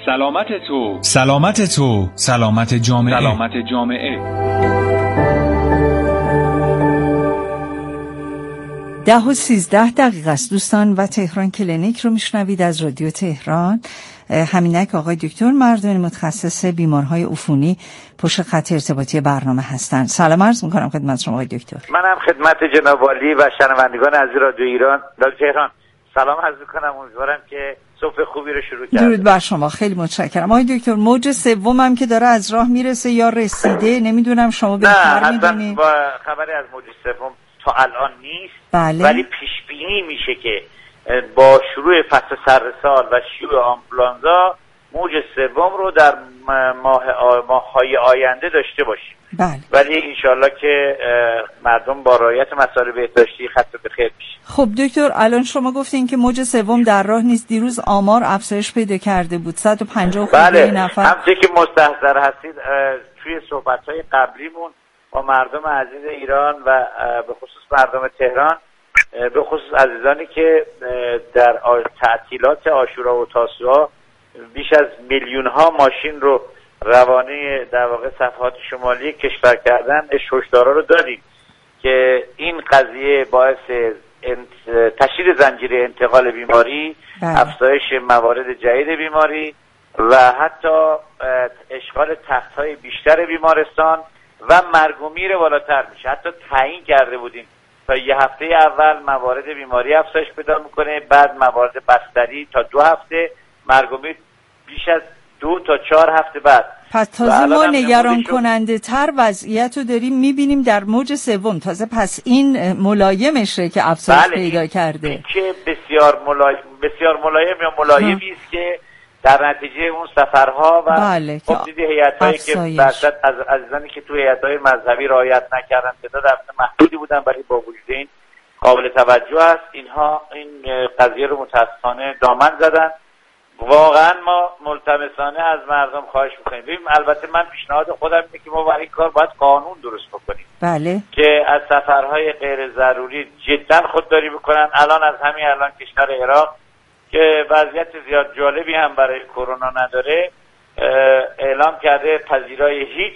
سلامت تو، سلامت تو، سلامت جامعه، سلامت جامعه. 10:13 است دوستان و تهران کلینیک رو میشنوید از رادیو تهران. همینک آقای دکتر مردانی متخصص بیمارهای عفونی پشت خط ارتباطی برنامه هستند. سلام عرض میکنم خدمت شما آقای دکتر. منم خدمت جناب عالی و شنوندگان عزیز رادیو ایران رادیو تهران سلام عرض میکنم. امیدوارم که صبح خوبی رو شروع کردید. درود بر شما، خیلی متشکرم. آقای دکتر موج سومم که داره از راه میرسه یا رسیده نمیدونم، شما بهتر میدونید. نه اصلا خبری از موج سوم تا الان نیست. بله. ولی پیش بینی میشه که با شروع فصل سرسال و شیوع آنفولانزا موج سوم رو در ماه‌های آینده داشته باشیم. بله. ولی انشالله که مردم با رعایت مسائل بهداشتی خط به خیر میشه. خب دکتر الان شما گفتین که موج سوم در راه نیست. دیروز آمار افزایش پیدا کرده بود 150 بله. نفر. همچنین که مستحضر هستید توی صحبت‌های قبلیمون با مردم عزیز ایران و به خصوص مردم تهران، به خصوص عزیزانی که در تعطیلات عاشورا و تاسوعا بیش از میلیون‌ها ماشین رو روانه در واقع صفحات شمالی کشور کردن، هشدارا رو دادیم که این قضیه باعث تشدید زنجیره انتقال بیماری، افزایش موارد جدید بیماری و حتی اشغال تخت‌های بیشتر بیمارستان و مرگ و میر بالاتر میشه. حتی تعیین کرده بودیم تا یه هفته اول موارد بیماری افزایش پیدا میکنه، بعد موارد بستری تا 2 هفته، مرگ و میر بیش از 2 تا 4 هفته بعد. پس تازه ما نگران کننده تر وضعیت رو داریم میبینیم در موج سوم. تازه پس این ملایمشه که افزایش پیدا کرده. که بسیار ملایم یا ملایمی است که در نتیجه اون سفرها و خب دیدی هیئت‌هایی که بعضی از عزیزانی که توی هیئت‌های مذهبی رعایت نکردن تعداد محدودی بودن، ولی با وجود این قابل توجه است. اینها این قضیه رو متاسفانه دامن زدن. واقعا ما ملتمسانه از مردم خواهش می‌کنیم. ببین البته من پیشنهاد خودم اینه که ما برای این کار باید قانون درست بکنیم. بله. که از سفرهای غیر ضروری جدا خودداری بکنن. الان از همین الان کشور عراق که وضعیت زیاد جالبی هم برای کرونا نداره اعلام کرده پذیرای هیچ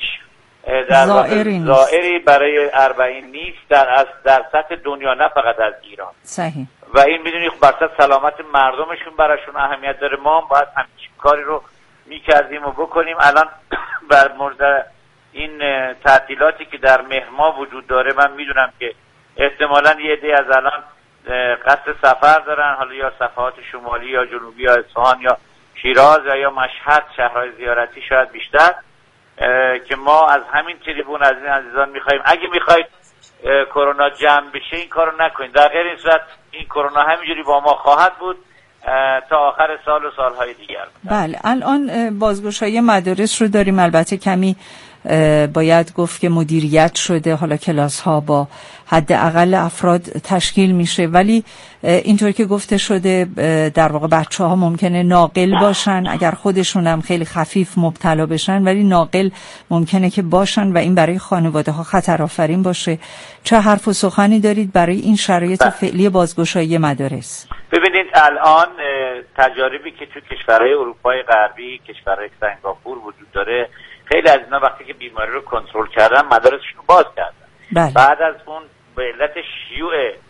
زائری برای 40 نیست در سطح دنیا، نه فقط از ایران. صحیح. و این میدونی برصد سلامت مردمشون براشون اهمیت داره. ما هم باید همچین کاری رو میکردیم و بکنیم. الان بر مورد این تعطیلاتی که در مهر ماه وجود داره من میدونم که احتمالاً یه عده از الان قصد سفر دارن، حالا یا صفحات شمالی یا جنوبی یا اصفهان یا شیراز یا مشهد، شهرهای زیارتی شاید بیشتر، که ما از همین تریبون از این عزیزان میخوایم اگه میخواید کرونا جمع بشه این کارو نکنید. در غیر این صورت این کرونا همینجوری با ما خواهد بود تا آخر سال و سالهای دیگر. بله الان بازگشایی مدارس رو داریم. البته کمی باید گفت که مدیریت شده، حالا کلاس ها با حداقل افراد تشکیل میشه، ولی اینطور که گفته شده در واقع بچه ها ممکنه ناقل باشن، اگر خودشون هم خیلی خفیف مبتلا بشن ولی ناقل ممکنه که باشن و این برای خانواده ها خطر آفرین باشه. چه حرف و سخنی دارید برای این شرایط فعلی بازگشایی مدارس؟ ببینید الان تجاربی که تو کشورهای اروپای غربی، کشورهای سنگاپور وجود داره، خیلی از اینا وقتی که بیماری رو کنترل کردن مدارسشون رو باز کردن. بله. بعد از اون به علت شیوع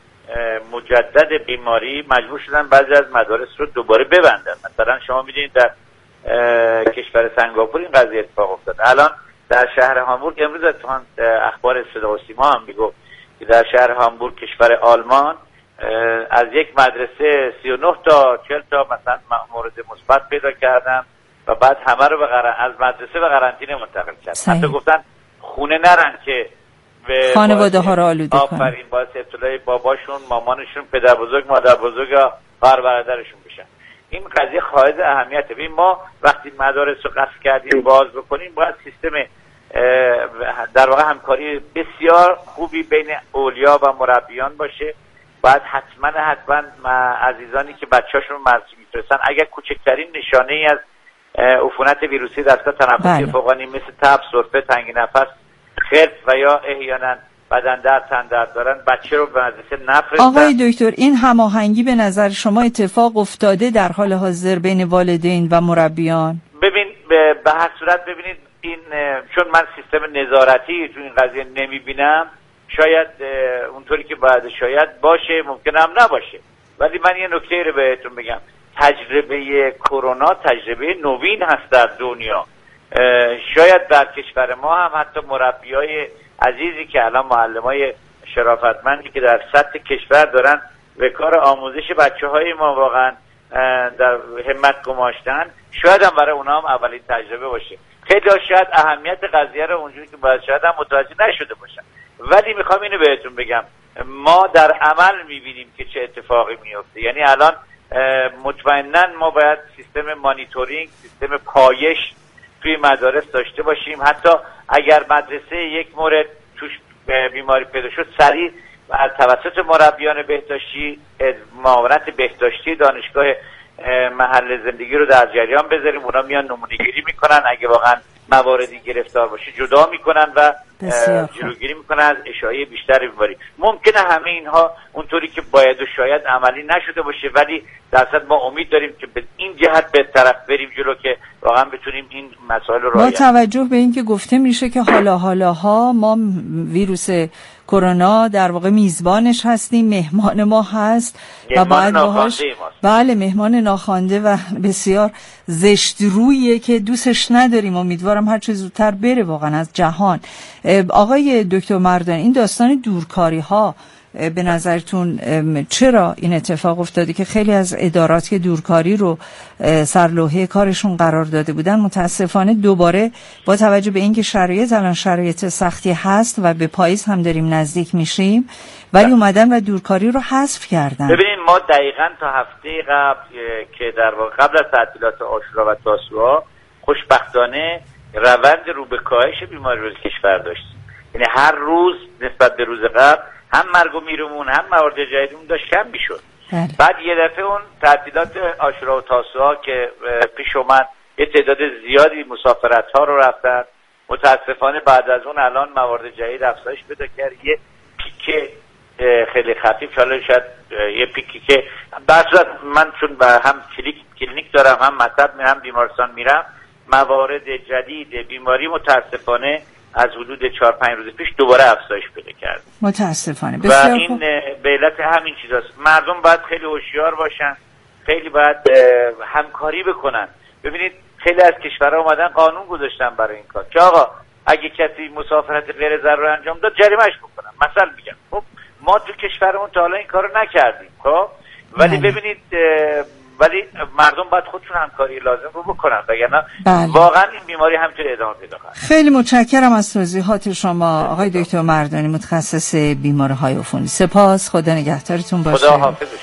مجدد بیماری مجبور شدن بعضی از مدارس رو دوباره ببندن. مثلا شما میدونید در کشور سنگاپور این قضیه اتفاق افتاد. الان در شهر هامبورگ امروز اتفاقا اخبار صدا و سیما هم میگفت که در شهر هامبورگ کشور آلمان از یک مدرسه 39 تا 40 تا مثلا مورد مثبت پیدا کردن و بعد همه رو از مدرسه به قرنطینه منتقل کردن. حتی گفتن خونه نرن که به خانواده ها رو آلوده کنن. آفرین، باعث ابتلای باباشون، مامانشون، پدر بزرگ، مادر بزرگ یا خواهر برادرشون بشن. این قضیه حائز اهمیته. ببین ما وقتی مدارس رو قصد کردیم باز بکنیم باید سیستم در واقع همکاری بسیار خوبی بین اولیا و مربیان باشه. باید حتما عزیزانی که بچه‌شون مرضی میفرستن اگر کوچکترین نشانه‌ای از عفونت ویروسی دستگاه تنفسی فوقانی مثل تب، سرفه، تنگی نفس، خرس و یا احیانا بدن درد، تن درد دارن بچه رو به مدرسه نفرستن. آقای دکتر این هماهنگی به نظر شما اتفاق افتاده در حال حاضر بین والدین و مربیان؟ به هر صورت ببینید این چون من سیستم نظارتی تو این قضیه نمیبینم، شاید اونطوری که باید شاید باشه، ممکنه هم نباشه، ولی من یه نکته رو بهتون بگم. تجربه کرونا تجربه نوین هست در دنیا. شاید در کشور ما هم حتی مربیای عزیزی که الان معلمای شرافتمندی که در سطح کشور دارن به کار آموزش بچه‌های ما واقعا در همت گماشتن، شاید هم برای اونا هم اولین تجربه باشه. خیلی شاید اهمیت قضیه رو اونجوری که باید شاید هم متوجه نشده باشن، ولی میخوام اینو بهتون بگم، ما در عمل میبینیم که چه اتفاقی میفته. یعنی الان مطمئناً ما باید سیستم مانیتورینگ، سیستم پایش توی مدارس داشته باشیم. حتی اگر مدرسه یک مورد توش بیماری پیدا شد، سریع از توسط مربیان بهداشتی معاونت بهداشتی دانشگاه محل زندگی رو در جریان بذاریم. اونا میان نمونه گیری میکنن، اگه واقعا مواردی گرفتار باشه جدا میکنن و جلوگیری میکنن از اشاعه بیشتر بیماری. ممکنه همه اینها اونطوری که باید و شاید عملی نشده باشه، ولی در اصل ما امید داریم که به این جهت به طرف بریم جلو که واقعا بتونیم این مسائل رو با توجه به اینکه گفته میشه که حالاها ما ویروس کرونا در واقع میزبانش هستیم، مهمان ما هست و باید باهاش، بله، مهمان ناخوانده و بسیار زشت رویه که دوستش نداریم. امیدوارم هر چه زودتر بره واقعا از جهان. آقای دکتر مردانی، این داستان دورکاری ها به نظرتون چرا این اتفاق افتاده که خیلی از ادارات که دورکاری رو سرلوحه کارشون قرار داده بودن، متاسفانه دوباره با توجه به اینکه شرایط الان شرایط سختی هست و به پاییز هم داریم نزدیک میشیم، ولی اومدن و دورکاری رو حذف کردن؟ ببینید ما دقیقاً تا هفته قبل که در واقع قبل از تعطیلات عاشورا و تاسوعا خوشبختانه روند رو به کاهش بیماری رو کشور داشتیم. یعنی هر روز نسبت به روز قبل هم مرگ و میرمون هم موارد جدیدمون داشت کم میشد. بعد یه دفعه اون تعطیلات عاشورا و تاسوعا که پیش اومد، یه تعداد زیادی مسافرت ها رو رفتن. متاسفانه بعد از اون الان موارد جدید افزایش پیدا کرد، یه پیک خیلی خفیف، حالا شاید یه پیکی که بعد من چون هم کلینیک دارم، هم مطب هم بیمارستان میرم، موارد جدید بیماری متاسفانه از حدود 4-5 روز پیش دوباره افزایش پیدا کرد. متاسفانه. و این به علت همین چیزاست. مردم باید خیلی هوشیار باشن، خیلی باید همکاری بکنن. ببینید خیلی از کشورها اومدن قانون گذاشتن برای این کار که آقا اگه کسی مسافرت غیر ضروری انجام داد جریمه‌اش بکنن. مثلا میگم خب ما تو کشورمون تا حالا این کارو نکردیم، خب ولی ببینید ولی مردم باید خودشون همکاری لازم رو بکنن، وگرنه واقعا این بیماری همینطوری ادامه پیدا کنه. خیلی متشکرم از توضیحات شما آقای دکتر مردانی، متخصص بیماری‌های عفونی. سپاس، خدا نگهدارتون باشه. خدا حافظ.